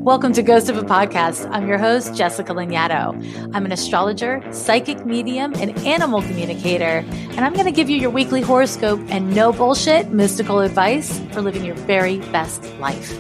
Welcome to Ghost of a Podcast. I'm your host, Jessica Lanyadoo. I'm an astrologer, psychic medium, and animal communicator, and I'm going to give you your weekly horoscope and no bullshit mystical advice for living your very best life.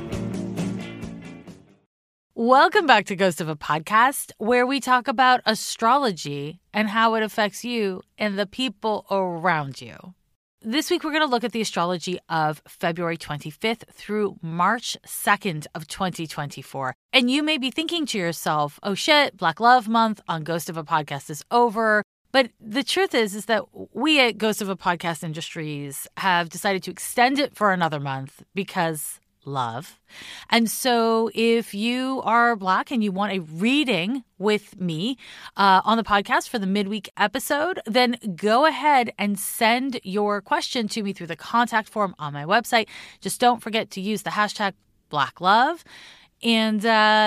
Welcome back to Ghost of a Podcast, where we talk about astrology and how it affects you and the people around you. This week, we're going to look at the astrology of February 25th through March 2nd of 2024. And you may be thinking to yourself, oh shit, Black Love Month on Ghost of a Podcast is over. But the truth is that we at Ghost of a Podcast Industries have decided to extend it for another month because love. And so if you are Black and you want a reading with me on the podcast for the midweek episode, then go ahead and send your question to me through the contact form on my website. Just don't forget to use the hashtag BlackLove. And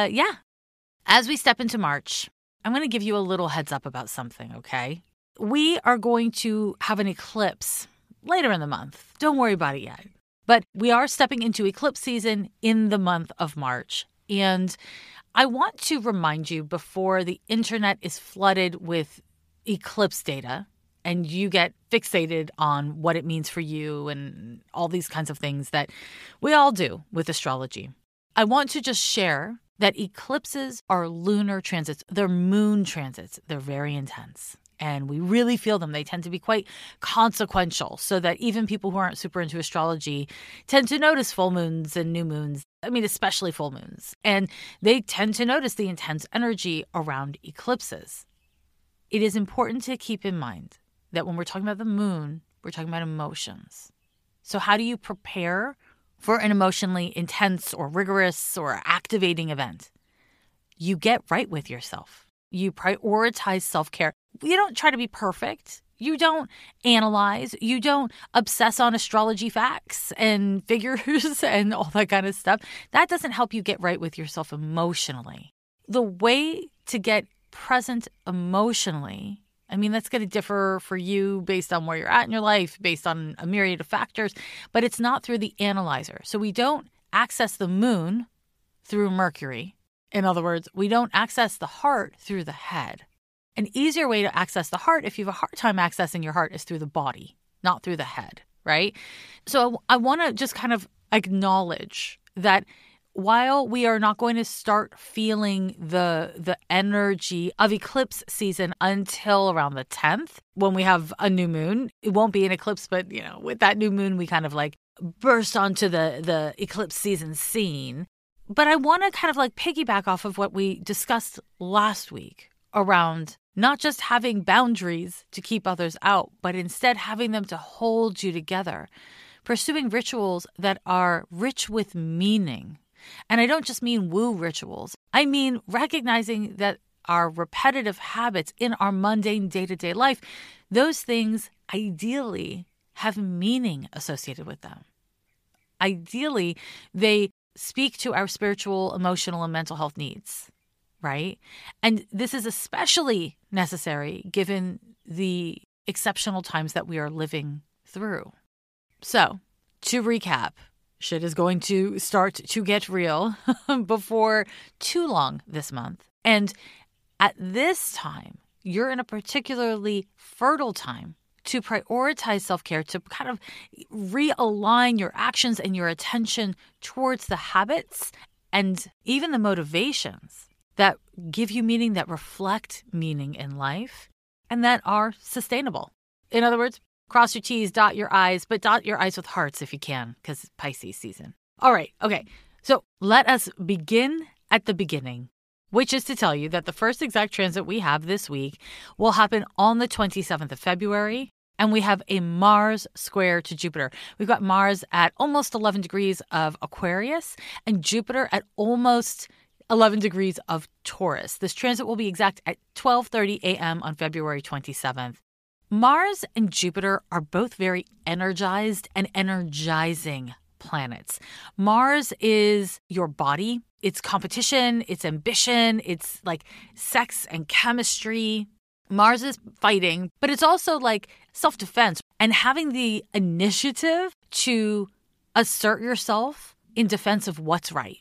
as we step into March, I'm going to give you a little heads up about something, okay? We are going to have an eclipse later in the month. Don't worry about it yet. But we are stepping into eclipse season in the month of March. And I want to remind you before the internet is flooded with eclipse data and you get fixated on what it means for you and all these kinds of things that we all do with astrology. I want to just share that eclipses are lunar transits. They're moon transits. They're very intense. And we really feel them. They tend to be quite consequential, so that even people who aren't super into astrology tend to notice full moons and new moons. I mean, especially full moons. And they tend to notice the intense energy around eclipses. It is important to keep in mind that when we're talking about the moon, we're talking about emotions. So how do you prepare for an emotionally intense or rigorous or activating event? You get right with yourself. You prioritize self-care. You don't try to be perfect. You don't analyze. You don't obsess on astrology facts and figures and all that kind of stuff. That doesn't help you get right with yourself emotionally. The way to get present emotionally, I mean, that's going to differ for you based on where you're at in your life, based on a myriad of factors, but it's not through the analyzer. So we don't access the moon through Mercury. In other words, we don't access the heart through the head. An easier way to access the heart, if you have a hard time accessing your heart, is through the body, not through the head, right? So I want to just kind of acknowledge that while we are not going to start feeling the energy of eclipse season until around the 10th, when we have a new moon, it won't be an eclipse, but with that new moon, we kind of like burst onto the eclipse season scene. But I want to kind of like piggyback off of what we discussed last week around not just having boundaries to keep others out, but instead having them to hold you together, pursuing rituals that are rich with meaning. And I don't just mean woo rituals. I mean recognizing that our repetitive habits in our mundane day-to-day life, those things ideally have meaning associated with them. Ideally, they speak to our spiritual, emotional, and mental health needs, right? And this is especially necessary given the exceptional times that we are living through. So, to recap, shit is going to start to get real before too long this month. And at this time, you're in a particularly fertile time to prioritize self-care, to kind of realign your actions and your attention towards the habits and even the motivations that give you meaning, that reflect meaning in life, and that are sustainable. In other words, cross your T's, dot your I's, but dot your I's with hearts if you can, because it's Pisces season. All right, okay. So let us begin at the beginning, which is to tell you that the first exact transit we have this week will happen on the 27th of February, and we have a Mars square to Jupiter. We've got Mars at almost 11 degrees of Aquarius and Jupiter at almost 11 degrees of Taurus. This transit will be exact at 12:30 a.m. on February 27th. Mars and Jupiter are both very energized and energizing planets. Mars is your body. It's competition, it's ambition, it's like sex and chemistry. Mars is fighting, but it's also like self-defense and having the initiative to assert yourself in defense of what's right.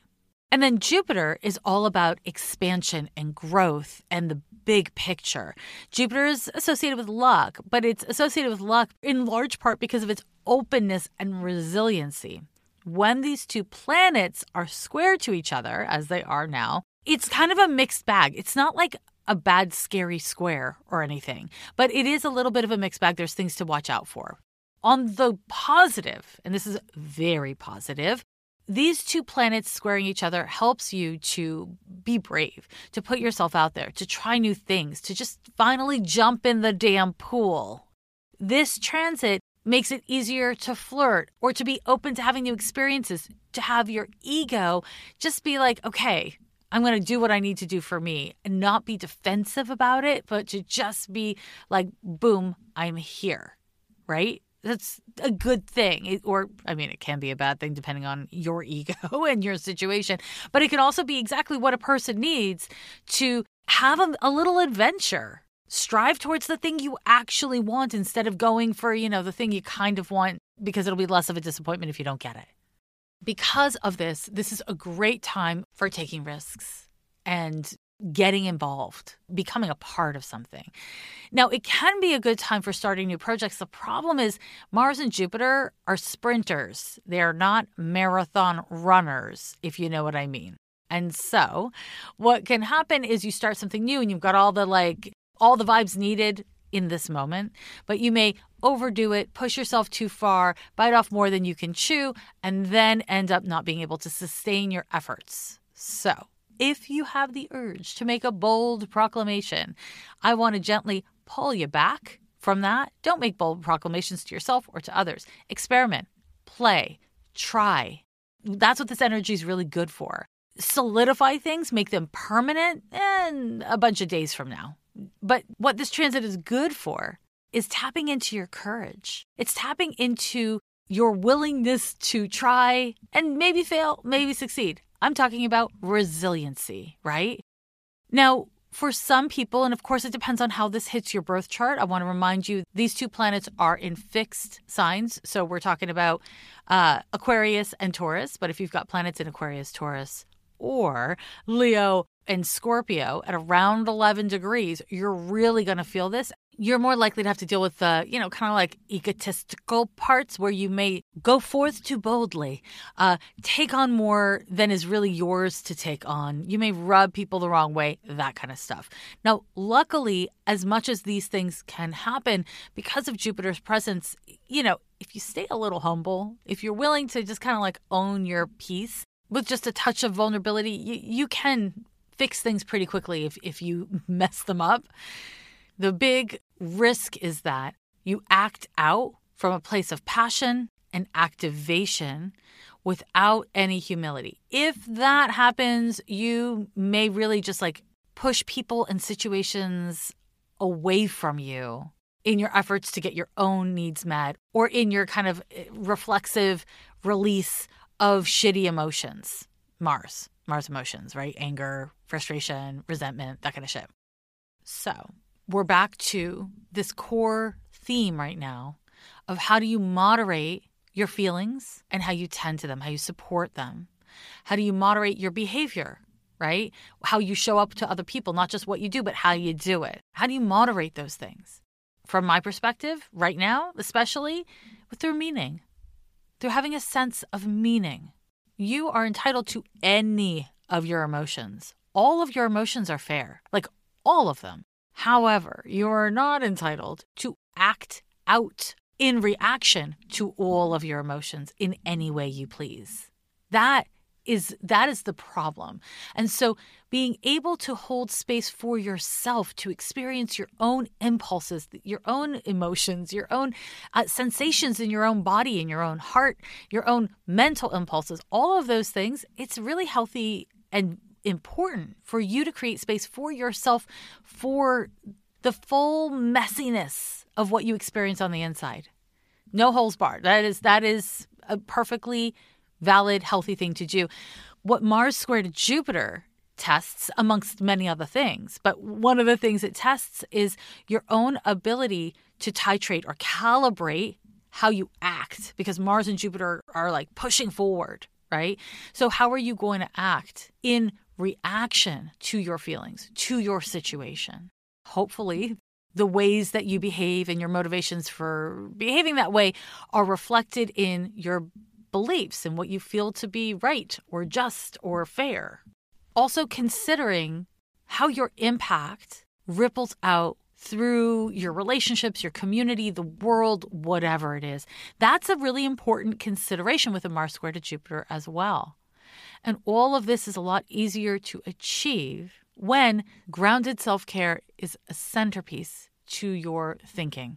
And then Jupiter is all about expansion and growth and the big picture. Jupiter is associated with luck, but it's associated with luck in large part because of its openness and resiliency. When these two planets are square to each other, as they are now, it's kind of a mixed bag. It's not like a bad, scary square or anything, but it is a little bit of a mixed bag. There's things to watch out for. On the positive, and this is very positive, these two planets squaring each other helps you to be brave, to put yourself out there, to try new things, to just finally jump in the damn pool. This transit makes it easier to flirt or to be open to having new experiences, to have your ego just be like, okay, I'm going to do what I need to do for me and not be defensive about it, but to just be like, boom, I'm here, right? That's a good thing. It can be a bad thing depending on your ego and your situation, but it can also be exactly what a person needs to have a little adventure. Strive towards the thing you actually want instead of going for, the thing you kind of want, because it'll be less of a disappointment if you don't get it. Because of this is a great time for taking risks and getting involved, becoming a part of something. Now, it can be a good time for starting new projects. The problem is Mars and Jupiter are sprinters. They are not marathon runners, if you know what I mean. And so what can happen is you start something new and you've got all the vibes needed in this moment, but you may overdo it, push yourself too far, bite off more than you can chew, and then end up not being able to sustain your efforts. So if you have the urge to make a bold proclamation, I want to gently pull you back from that. Don't make bold proclamations to yourself or to others. Experiment, play, try. That's what this energy is really good for. Solidify things, make them permanent, and a bunch of days from now. But what this transit is good for is tapping into your courage. It's tapping into your willingness to try and maybe fail, maybe succeed. I'm talking about resiliency, right? Now, for some people, and of course it depends on how this hits your birth chart, I want to remind you these two planets are in fixed signs. So we're talking about Aquarius and Taurus. But if you've got planets in Aquarius, Taurus, or Leo and Scorpio at around 11 degrees, you're really going to feel this. You're more likely to have to deal with the, kind of like egotistical parts where you may go forth too boldly, take on more than is really yours to take on. You may rub people the wrong way, that kind of stuff. Now, luckily, as much as these things can happen, because of Jupiter's presence, if you stay a little humble, if you're willing to just kind of like own your piece with just a touch of vulnerability, you can fix things pretty quickly if you mess them up. The big risk is that you act out from a place of passion and activation without any humility. If that happens, you may really just push people and situations away from you in your efforts to get your own needs met or in your kind of reflexive release of shitty emotions. Mars emotions, right? Anger, frustration, resentment, that kind of shit. So we're back to this core theme right now of how do you moderate your feelings and how you tend to them, how you support them. How do you moderate your behavior, right? How you show up to other people, not just what you do, but how you do it. How do you moderate those things? From my perspective, right now, especially through meaning, through having a sense of meaning. You are entitled to any of your emotions. All of your emotions are fair, all of them. However, you are not entitled to act out in reaction to all of your emotions in any way you please. That is the problem. And so being able to hold space for yourself to experience your own impulses, your own emotions, your own sensations in your own body, in your own heart, your own mental impulses, all of those things, it's really healthy and important for you to create space for yourself for the full messiness of what you experience on the inside. No holes barred. That is a perfectly valid, healthy thing to do. What Mars square to Jupiter tests, amongst many other things, but one of the things it tests is your own ability to titrate or calibrate how you act, because Mars and Jupiter are pushing forward, right? So how are you going to act in reaction to your feelings, to your situation? Hopefully, the ways that you behave and your motivations for behaving that way are reflected in your beliefs and what you feel to be right or just or fair. Also considering how your impact ripples out through your relationships, your community, the world, whatever it is. That's a really important consideration with a Mars square to Jupiter as well. And all of this is a lot easier to achieve when grounded self-care is a centerpiece to your thinking.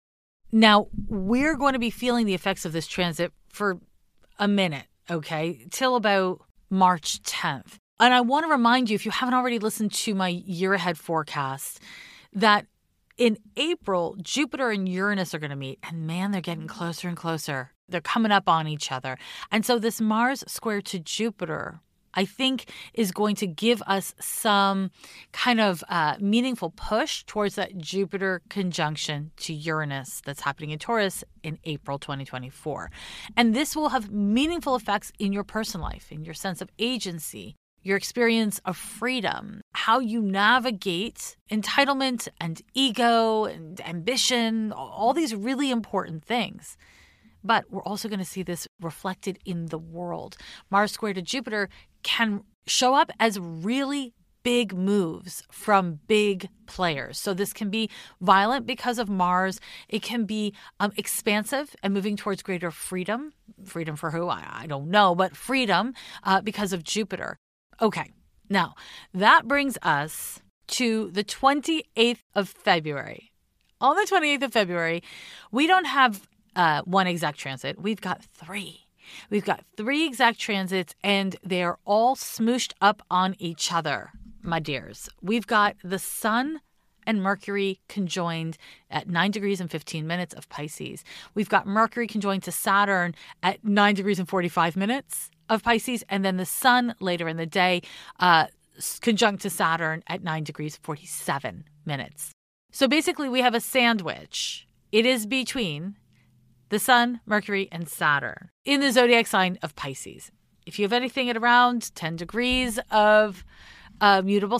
Now, we're going to be feeling the effects of this transit for a minute, okay, till about March 10th. And I want to remind you, if you haven't already listened to my year ahead forecast, that in April, Jupiter and Uranus are going to meet. And man, they're getting closer and closer. They're coming up on each other. And so this Mars square to Jupiter, I think, is going to give us some kind of meaningful push towards that Jupiter conjunction to Uranus that's happening in Taurus in April 2024. And this will have meaningful effects in your personal life, in your sense of agency, your experience of freedom, how you navigate entitlement and ego and ambition, all these really important things. But we're also going to see this reflected in the world. Mars square to Jupiter can show up as really big moves from big players. So this can be violent because of Mars. It can be expansive and moving towards greater freedom. Freedom for who? I don't know, but freedom because of Jupiter. Okay, now that brings us to the 28th of February. On the 28th of February, we don't have one exact transit. We've got three. We've got three exact transits, and they're all smooshed up on each other, my dears. We've got the Sun and Mercury conjoined at 9 degrees and 15 minutes of Pisces. We've got Mercury conjoined to Saturn at 9 degrees and 45 minutes of Pisces, and then the Sun later in the day conjunct to Saturn at 9 degrees 47 minutes. So basically we have a sandwich. It is between the Sun, Mercury, and Saturn in the zodiac sign of Pisces. If you have anything at around 10 degrees of mutable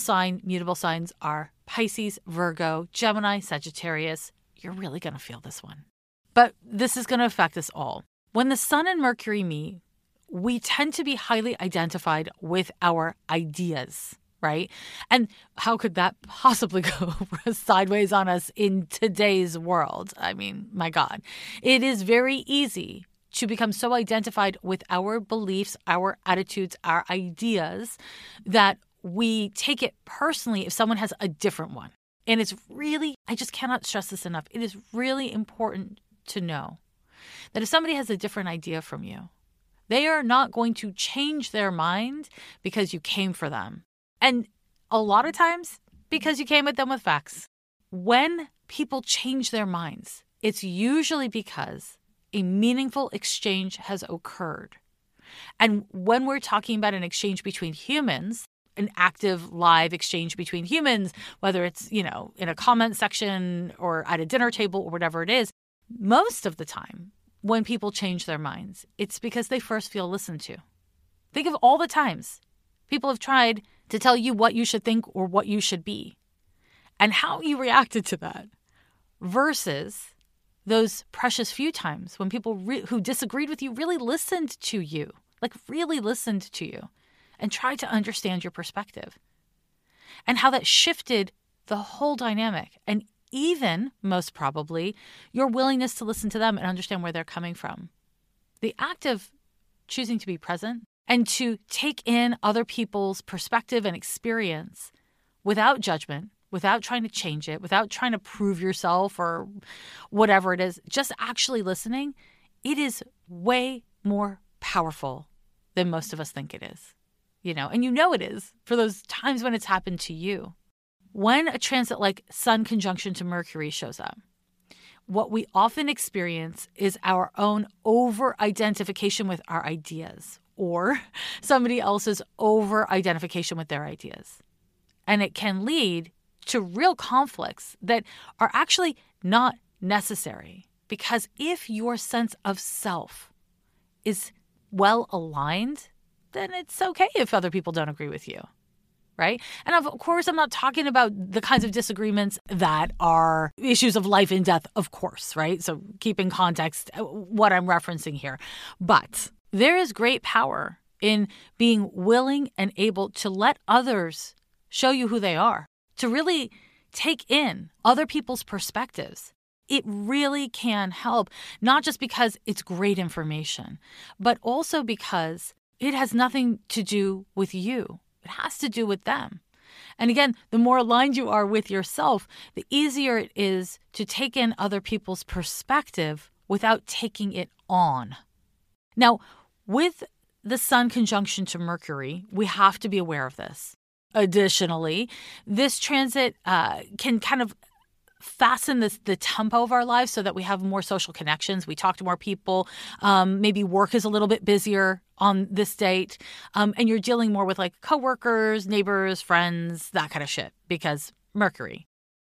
signs are Pisces, Virgo, Gemini, Sagittarius. You're really going to feel this one. But this is going to affect us all. When the Sun and Mercury meet, we tend to be highly identified with our ideas, right? And how could that possibly go sideways on us in today's world? I mean, my God. It is very easy to become so identified with our beliefs, our attitudes, our ideas that we take it personally if someone has a different one. And it's really, I just cannot stress this enough. It is really important to know that if somebody has a different idea from you, they are not going to change their mind because you came for them. And a lot of times because you came at them with facts. When people change their minds, it's usually because a meaningful exchange has occurred. And when we're talking about an exchange between humans, an active live exchange between humans, whether it's, in a comment section or at a dinner table or whatever it is, most of the time when people change their minds, it's because they first feel listened to. Think of all the times people have tried to tell you what you should think or what you should be and how you reacted to that versus those precious few times when people who disagreed with you really listened to you, and tried to understand your perspective and how that shifted the whole dynamic and even, most probably, your willingness to listen to them and understand where they're coming from. The act of choosing to be present and to take in other people's perspective and experience without judgment, without trying to change it, without trying to prove yourself or whatever it is, just actually listening, it is way more powerful than most of us think it is. And it is for those times when it's happened to you. When a transit like Sun conjunction to Mercury shows up, what we often experience is our own over-identification with our ideas or somebody else's over-identification with their ideas. And it can lead to real conflicts that are actually not necessary. Because if your sense of self is well aligned, then it's okay if other people don't agree with you, right? And of course, I'm not talking about the kinds of disagreements that are issues of life and death, of course, right? So keep in context what I'm referencing here. But there is great power in being willing and able to let others show you who they are, to really take in other people's perspectives. It really can help, not just because it's great information, but also because it has nothing to do with you. It has to do with them. And again, the more aligned you are with yourself, the easier it is to take in other people's perspective without taking it on. Now, with the Sun conjunction to Mercury, we have to be aware of this. Additionally, this transit can kind of fasten the tempo of our lives so that we have more social connections. We talk to more people. Maybe work is a little bit busier on this date. And you're dealing more with like coworkers, neighbors, friends, that kind of shit because Mercury.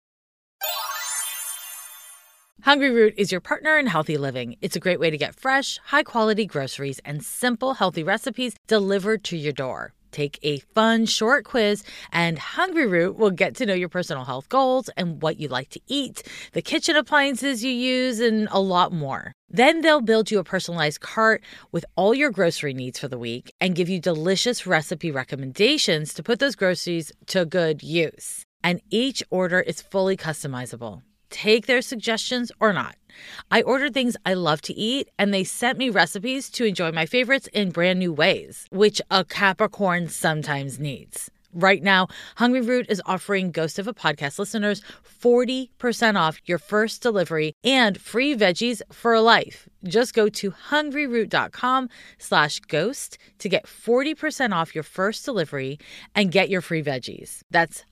Hungry Root is your partner in healthy living. It's a great way to get fresh, high-quality groceries and simple, healthy recipes delivered to your door. Take a fun, short quiz, and Hungry Root will get to know your personal health goals and what you like to eat, the kitchen appliances you use, and a lot more. Then they'll build you a personalized cart with all your grocery needs for the week and give you delicious recipe recommendations to put those groceries to good use. And each order is fully customizable. Take their suggestions or not. I ordered things I love to eat, and they sent me recipes to enjoy my favorites in brand new ways, which a Capricorn sometimes needs. Right now, Hungry Root is offering Ghost of a Podcast listeners 40% off your first delivery and free veggies for life. Just go to hungryroot.com/ghost to get 40% off your first delivery and get your free veggies. That's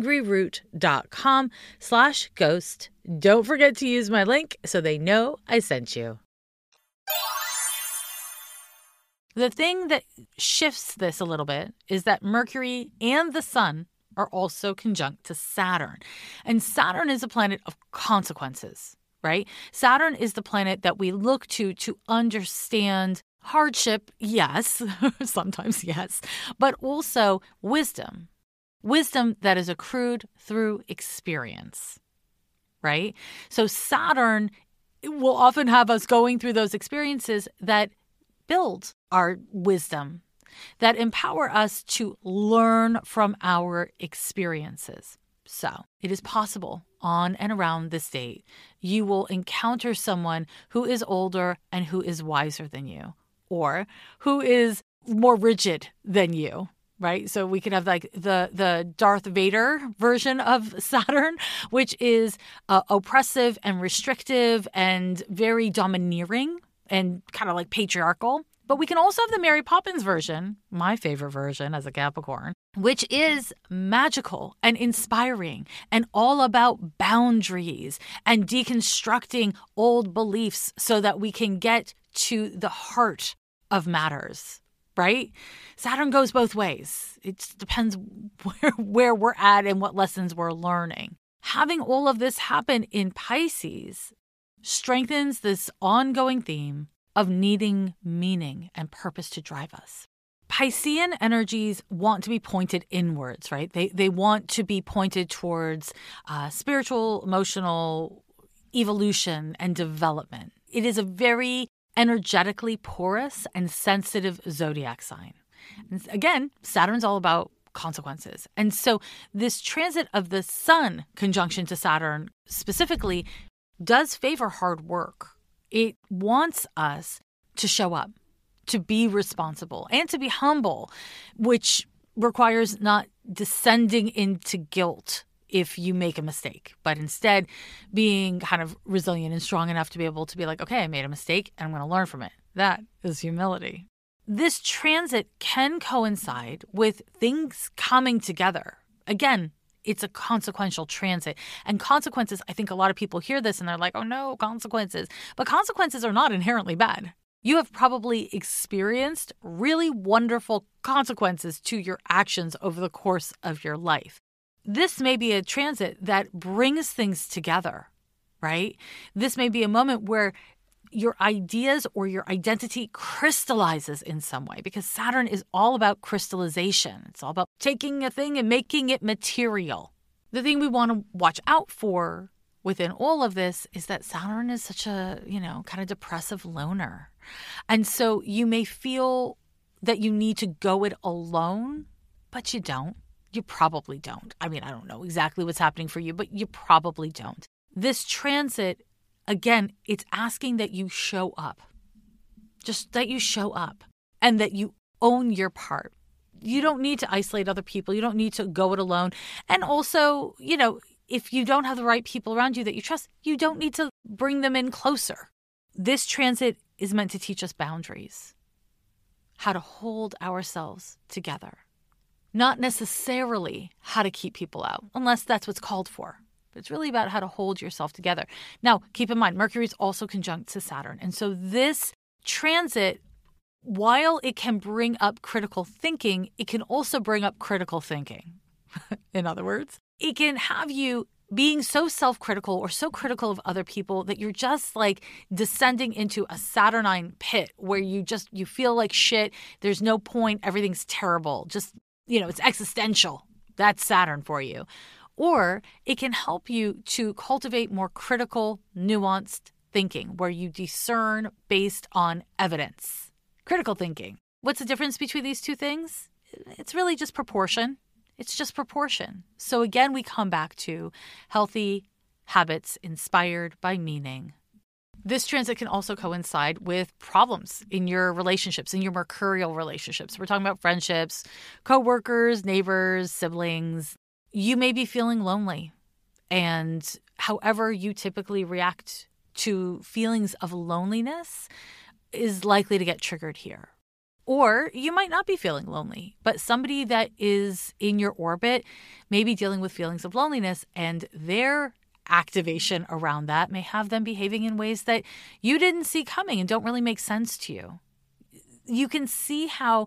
hungryroot.com/ghost. Don't forget to use my link so they know I sent you. The thing that shifts this a little bit is that Mercury and the Sun are also conjunct to Saturn. And Saturn is a planet of consequences, right? Saturn is the planet that we look to understand hardship, yes, sometimes yes, but also wisdom. Wisdom that is accrued through experience, right? So Saturn will often have us going through those experiences that build our wisdom, that empower us to learn from our experiences. So it is possible on and around this date, you will encounter someone who is older and who is wiser than you, or who is more rigid than you. Right? So we could have like the Darth Vader version of Saturn, which is oppressive and restrictive and very domineering and kind of like patriarchal. But we can also have the Mary Poppins version, my favorite version as a Capricorn, which is magical and inspiring and all about boundaries and deconstructing old beliefs so that we can get to the heart of matters. Right? Saturn goes both ways. It just depends where we're at and what lessons we're learning. Having all of this happen in Pisces strengthens this ongoing theme of needing meaning and purpose to drive us. Piscean energies want to be pointed inwards, right? They want to be pointed towards spiritual, emotional evolution and development. It is a very energetically porous and sensitive zodiac sign. And again, Saturn's all about consequences. And so this transit of the Sun conjunction to Saturn specifically does favor hard work. It wants us to show up, to be responsible, and to be humble, which requires not descending into guilt if you make a mistake, but instead being kind of resilient and strong enough to be able to be like, okay, I made a mistake and I'm going to learn from it. That is humility. This transit can coincide with things coming together. Again, it's a consequential transit. And consequences, I think a lot of people hear this and they're like, oh no, consequences. But consequences are not inherently bad. You have probably experienced really wonderful consequences to your actions over the course of your life. This may be a transit that brings things together, right? This may be a moment where your ideas or your identity crystallizes in some way, because Saturn is all about crystallization. It's all about taking a thing and making it material. The thing we want to watch out for within all of this is that Saturn is such a, kind of depressive loner. And so you may feel that you need to go it alone, but you don't. You probably don't. I mean, I don't know exactly what's happening for you, but you probably don't. This transit, again, it's asking that you show up. Just that you show up and that you own your part. You don't need to isolate other people. You don't need to go it alone. And also, if you don't have the right people around you that you trust, you don't need to bring them in closer. This transit is meant to teach us boundaries, how to hold ourselves together. Not necessarily how to keep people out, unless that's what's called for. But it's really about how to hold yourself together. Now, keep in mind, Mercury is also conjunct to Saturn. And so this transit, while it can bring up critical thinking, it can also bring up critical thinking. In other words, it can have you being so self-critical or so critical of other people that you're just like descending into a Saturnine pit where you feel like shit. There's no point. Everything's terrible. Just, it's existential. That's Saturn for you. Or it can help you to cultivate more critical, nuanced thinking where you discern based on evidence. Critical thinking. What's the difference between these two things? It's really just proportion. It's just proportion. So again, we come back to healthy habits inspired by meaning. This transit can also coincide with problems in your relationships, in your mercurial relationships. We're talking about friendships, coworkers, neighbors, siblings. You may be feeling lonely, and however you typically react to feelings of loneliness is likely to get triggered here. Or you might not be feeling lonely, but somebody that is in your orbit may be dealing with feelings of loneliness, and their activation around that may have them behaving in ways that you didn't see coming and don't really make sense to you. You can see how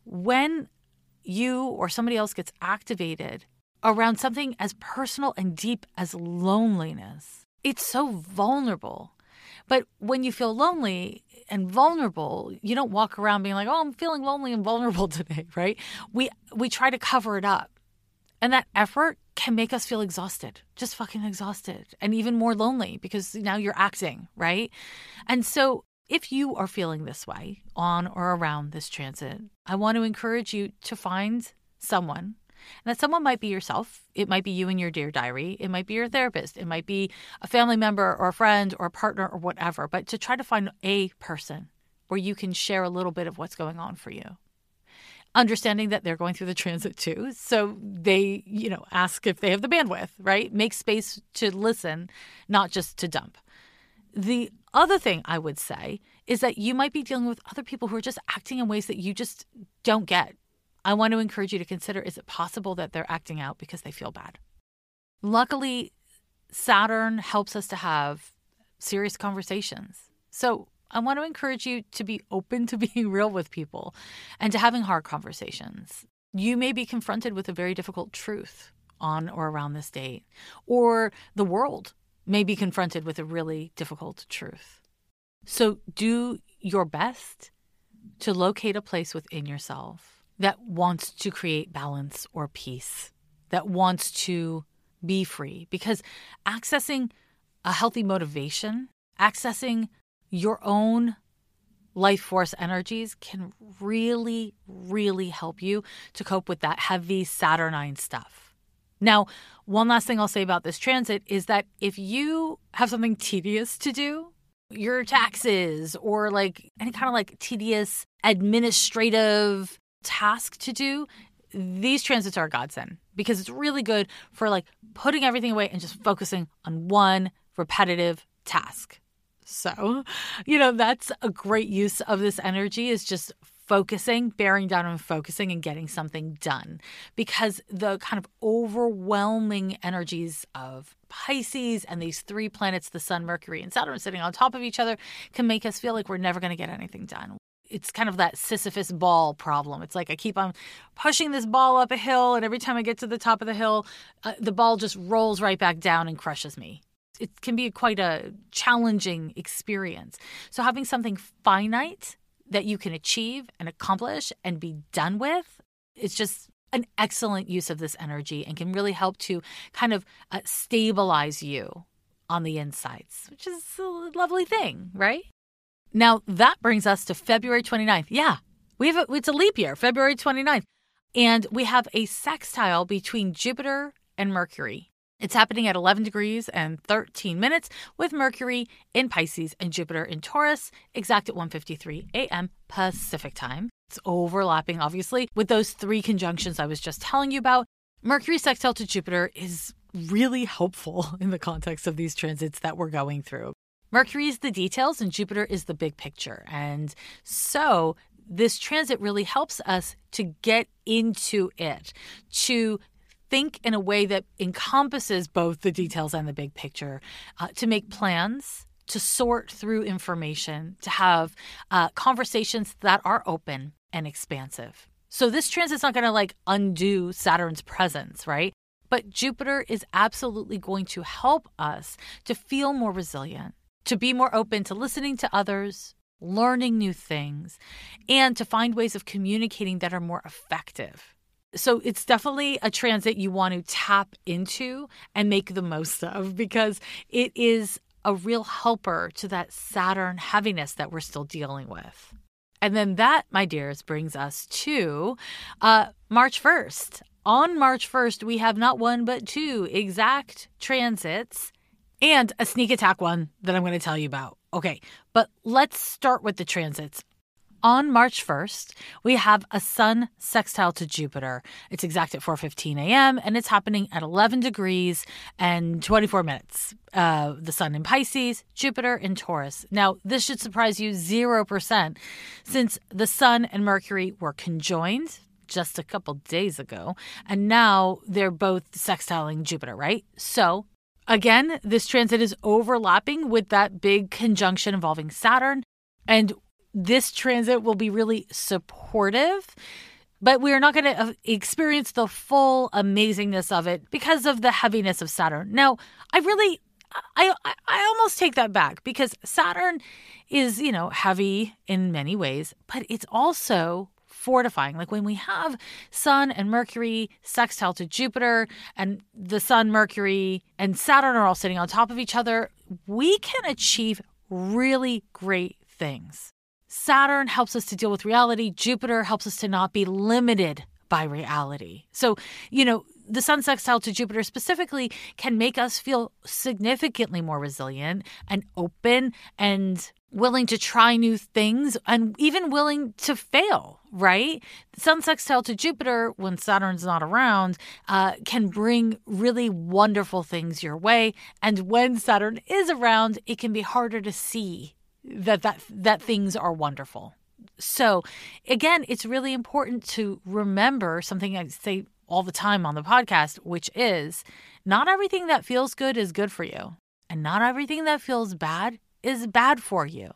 when you or somebody else gets activated around something as personal and deep as loneliness, it's so vulnerable. But when you feel lonely and vulnerable, you don't walk around being like, oh, I'm feeling lonely and vulnerable today, right? We try to cover it up. And that effort can make us feel exhausted, just fucking exhausted, and even more lonely because now you're acting, right? And so if you are feeling this way on or around this transit, I want to encourage you to find someone. And that someone might be yourself. It might be you in your Dear Diary. It might be your therapist. It might be a family member or a friend or a partner or whatever. But to try to find a person where you can share a little bit of what's going on for you. Understanding that they're going through the transit too. So they, ask if they have the bandwidth, right? Make space to listen, not just to dump. The other thing I would say is that you might be dealing with other people who are just acting in ways that you just don't get. I want to encourage you to consider, is it possible that they're acting out because they feel bad? Luckily, Saturn helps us to have serious conversations. So I want to encourage you to be open to being real with people and to having hard conversations. You may be confronted with a very difficult truth on or around this date, or the world may be confronted with a really difficult truth. So do your best to locate a place within yourself that wants to create balance or peace, that wants to be free. Because accessing a healthy motivation, accessing your own life force energies can really, really help you to cope with that heavy Saturnine stuff. Now, one last thing I'll say about this transit is that if you have something tedious to do, your taxes or like any kind of like tedious administrative task to do, these transits are a godsend because it's really good for like putting everything away and just focusing on one repetitive task. So, that's a great use of this energy, is just focusing, bearing down and focusing and getting something done, because the kind of overwhelming energies of Pisces and these three planets, the Sun, Mercury, and Saturn sitting on top of each other, can make us feel like we're never going to get anything done. It's kind of that Sisyphus ball problem. It's like I keep on pushing this ball up a hill, and every time I get to the top of the hill, the ball just rolls right back down and crushes me. it can be quite a challenging experience. So having something finite that you can achieve and accomplish and be done with, it's just an excellent use of this energy and can really help to kind of stabilize you on the insides, which is a lovely thing, right? Now, that brings us to February 29th. Yeah, it's a leap year, February 29th. And we have a sextile between Jupiter and Mercury. It's happening at 11 degrees and 13 minutes with Mercury in Pisces and Jupiter in Taurus, exact at 1:53 a.m. Pacific time. It's overlapping, obviously, with those 3 conjunctions I was just telling you about. Mercury sextile to Jupiter is really helpful in the context of these transits that we're going through. Mercury is the details and Jupiter is the big picture. And so this transit really helps us to get into it, to think in a way that encompasses both the details and the big picture, to make plans, to sort through information, to have conversations that are open and expansive. So this transit's not going to undo Saturn's presence, right? But Jupiter is absolutely going to help us to feel more resilient, to be more open to listening to others, learning new things, and to find ways of communicating that are more effective. So it's definitely a transit you want to tap into and make the most of because it is a real helper to that Saturn heaviness that we're still dealing with. And then that, my dears, brings us to March 1st. On March 1st, we have not one but 2 exact transits and a sneak attack one that I'm going to tell you about. Okay, but let's start with the transits. On March 1st, we have a Sun sextile to Jupiter. It's exact at 4:15 a.m., and it's happening at 11 degrees and 24 minutes. The Sun in Pisces, Jupiter in Taurus. Now, this should surprise you 0% since the Sun and Mercury were conjoined just a couple days ago, and now they're both sextiling Jupiter, right? So, again, this transit is overlapping with that big conjunction involving Saturn, and this transit will be really supportive, but we're not going to experience the full amazingness of it because of the heaviness of Saturn. Now, I almost take that back because Saturn is, heavy in many ways, but it's also fortifying. Like when we have Sun and Mercury sextile to Jupiter and the Sun, Mercury, and Saturn are all sitting on top of each other, we can achieve really great things. Saturn helps us to deal with reality. Jupiter helps us to not be limited by reality. So, the Sun sextile to Jupiter specifically can make us feel significantly more resilient and open and willing to try new things and even willing to fail, right? Sun sextile to Jupiter, when Saturn's not around, can bring really wonderful things your way. And when Saturn is around, it can be harder to see that things are wonderful. So again, it's really important to remember something I say all the time on the podcast, which is not everything that feels good is good for you. And not everything that feels bad is bad for you.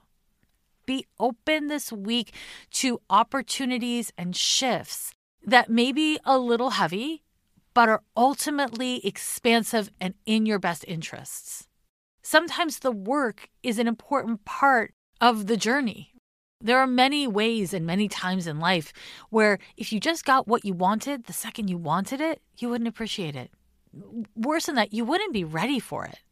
Be open this week to opportunities and shifts that may be a little heavy, but are ultimately expansive and in your best interests. Sometimes the work is an important part of the journey. There are many ways and many times in life where if you just got what you wanted the second you wanted it, you wouldn't appreciate it. Worse than that, you wouldn't be ready for it.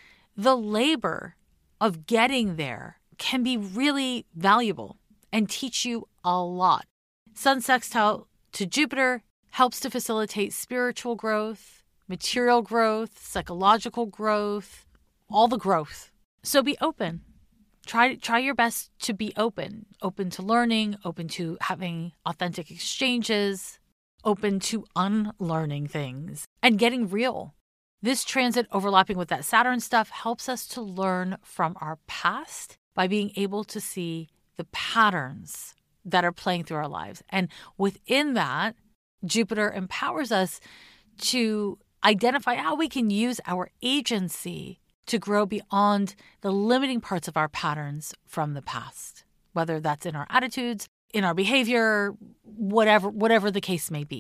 The labor of getting there can be really valuable and teach you a lot. Sun sextile to Jupiter helps to facilitate spiritual growth, material growth, psychological growth, all the growth. So be open. Try your best to be open to learning, open to having authentic exchanges, open to unlearning things and getting real. This transit overlapping with that Saturn stuff helps us to learn from our past by being able to see the patterns that are playing through our lives. And within that, Jupiter empowers us to identify how we can use our agency to grow beyond the limiting parts of our patterns from the past, whether that's in our attitudes, in our behavior, whatever the case may be.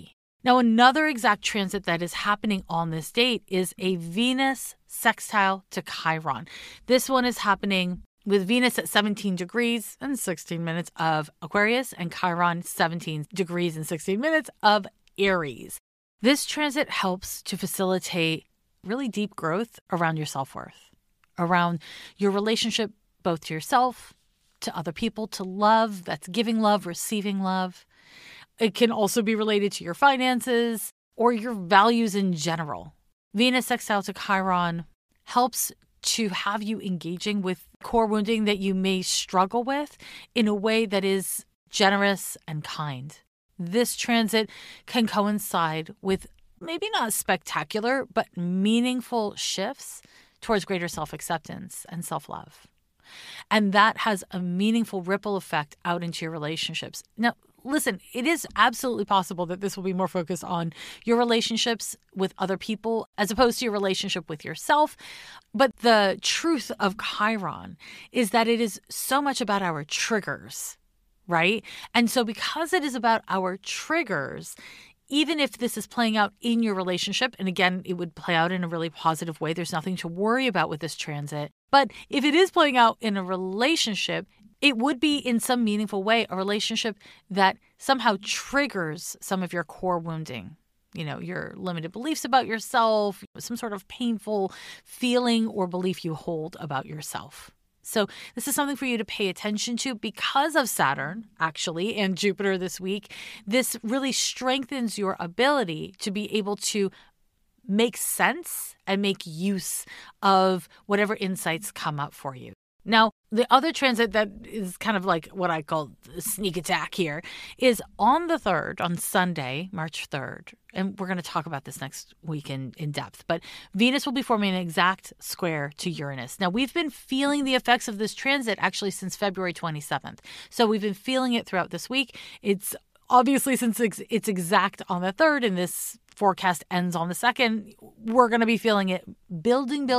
Now, another exact transit that is happening on this date is a Venus sextile to Chiron. This one is happening with Venus at 17 degrees and 16 minutes of Aquarius and Chiron 17 degrees and 16 minutes of Aries. This transit helps to facilitate really deep growth around your self-worth, around your relationship both to yourself, to other people, to love, that's giving love, receiving love. It can also be related to your finances or your values in general. Venus sextile to Chiron helps to have you engaging with core wounding that you may struggle with in a way that is generous and kind. This transit can coincide with maybe not spectacular, but meaningful shifts towards greater self-acceptance and self-love. And that has a meaningful ripple effect out into your relationships. Now, listen, it is absolutely possible that this will be more focused on your relationships with other people as opposed to your relationship with yourself. But the truth of Chiron is that it is so much about our triggers, right? And so because it is about our triggers, even if this is playing out in your relationship, and again, it would play out in a really positive way, there's nothing to worry about with this transit. But if it is playing out in a relationship, it would be in some meaningful way a relationship that somehow triggers some of your core wounding. You know, your limited beliefs about yourself, some sort of painful feeling or belief you hold about yourself. So this is something for you to pay attention to because of Saturn, actually, and Jupiter this week. This really strengthens your ability to be able to make sense and make use of whatever insights come up for you. Now, the other transit that is kind of like what I call the sneak attack here is on the 3rd, on Sunday, March 3rd. And we're going to talk about this next week in depth. But Venus will be forming an exact square to Uranus. Now, we've been feeling the effects of this transit actually since February 27th. So we've been feeling it throughout this week. It's obviously, since it's exact on the 3rd and this forecast ends on the 2nd, we're going to be feeling it building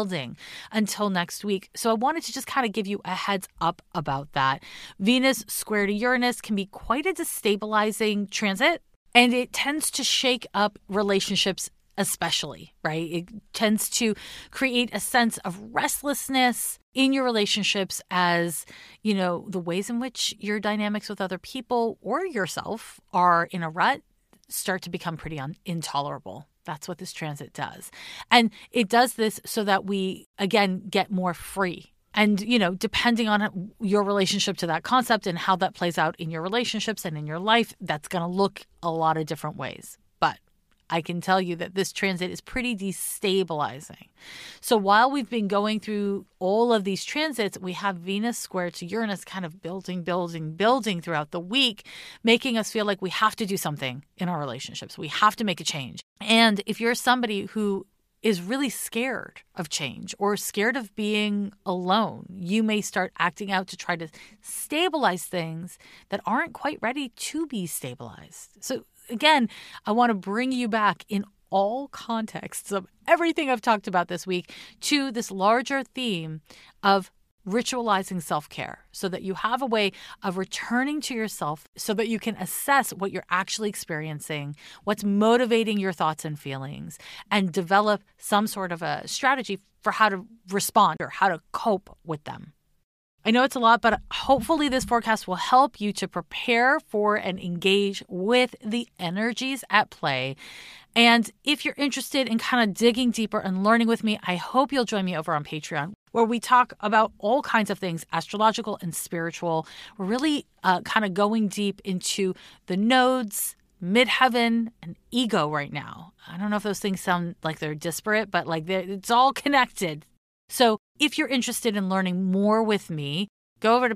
until next week. So I wanted to just kind of give you a heads up about that. Venus square to Uranus can be quite a destabilizing transit, and it tends to shake up relationships especially, right? It tends to create a sense of restlessness in your relationships as, you know, the ways in which your dynamics with other people or yourself are in a rut start to become pretty intolerable. That's what this transit does. And it does this so that we, again, get more free. And, you know, depending on your relationship to that concept and how that plays out in your relationships and in your life, that's going to look a lot of different ways. But I can tell you that this transit is pretty destabilizing. So while we've been going through all of these transits, we have Venus square to Uranus kind of building throughout the week, making us feel like we have to do something in our relationships. We have to make a change. And if you're somebody who is really scared of change or scared of being alone, you may start acting out to try to stabilize things that aren't quite ready to be stabilized. So again, I want to bring you back in all contexts of everything I've talked about this week to this larger theme of ritualizing self-care so that you have a way of returning to yourself so that you can assess what you're actually experiencing, what's motivating your thoughts and feelings, and develop some sort of a strategy for how to respond or how to cope with them. I know it's a lot, but hopefully this forecast will help you to prepare for and engage with the energies at play. And if you're interested in kind of digging deeper and learning with me, I hope you'll join me over on Patreon, where we talk about all kinds of things, astrological and spiritual. We're really kind of going deep into the nodes, midheaven, and ego right now. I don't know if those things sound like they're disparate, but like it's all connected. So if you're interested in learning more with me, go over to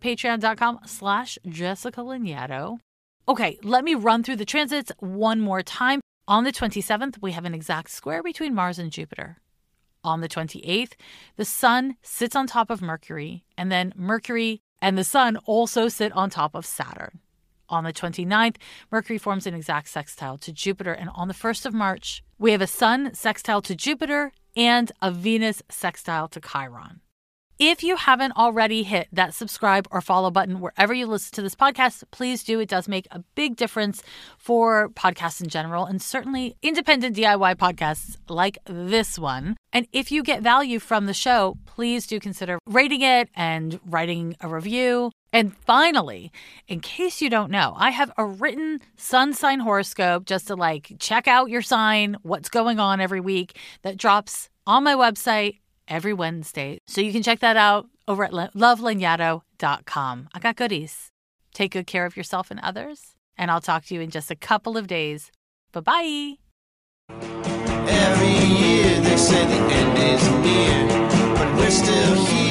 patreon.com/Jessica Lanyadoo. Okay, let me run through the transits one more time. On the 27th, we have an exact square between Mars and Jupiter. On the 28th, the Sun sits on top of Mercury, and then Mercury and the Sun also sit on top of Saturn. On the 29th, Mercury forms an exact sextile to Jupiter, and on the 1st of March, we have a Sun sextile to Jupiter and a Venus sextile to Chiron. If you haven't already hit that subscribe or follow button wherever you listen to this podcast, please do. It does make a big difference for podcasts in general, and certainly independent DIY podcasts like this one. And if you get value from the show, please do consider rating it and writing a review. And finally, in case you don't know, I have a written sun sign horoscope just to check out your sign, what's going on every week, that drops on my website every Wednesday. So you can check that out over at lovelanyadoo.com. I got goodies. Take good care of yourself and others, and I'll talk to you in just a couple of days. Bye-bye. Every year they say the end is near, but we're still here.